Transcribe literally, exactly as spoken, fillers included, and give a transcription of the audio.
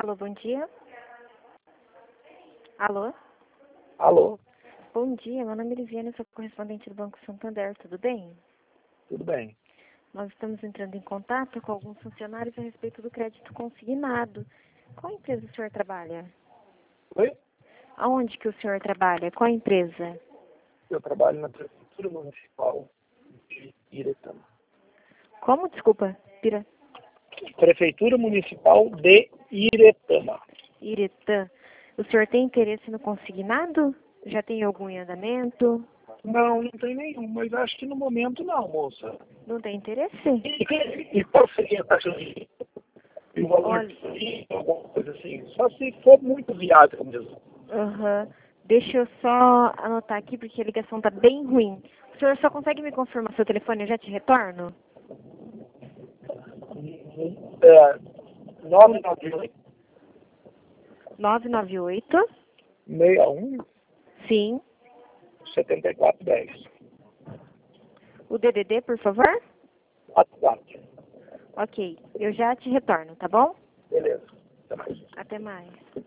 Alô, bom dia. Alô? Alô, Bom dia, meu nome é Liviane, sou correspondente do Banco Santander, tudo bem? tudo bem? Nós estamos entrando em contato com alguns funcionários a respeito do crédito consignado. Qual empresa o senhor trabalha? Oi? Aonde que o senhor trabalha? Qual empresa? Eu trabalho na Prefeitura Municipal de Iretama. Como? Desculpa, Pira... Prefeitura Municipal de Iretama. Iretã. O senhor tem interesse no consignado? Já tem algum em andamento? Não, não tem nenhum, mas acho que no momento não, moça. Não tem interesse? E, e qual seria a taxa de e o valor Olha, disso aí, alguma coisa assim? Só se for muito viável mesmo. aham. Deixa eu só anotar aqui porque a ligação tá bem ruim. O senhor só consegue me confirmar seu telefone? Eu já te retorno? É, nove nove oito, nove nove oito. seis um, Sim. sete quatro um zero. O D D D, por favor? quatro quatro. Ok. Eu já te retorno, tá bom? Beleza. Até mais. Até mais.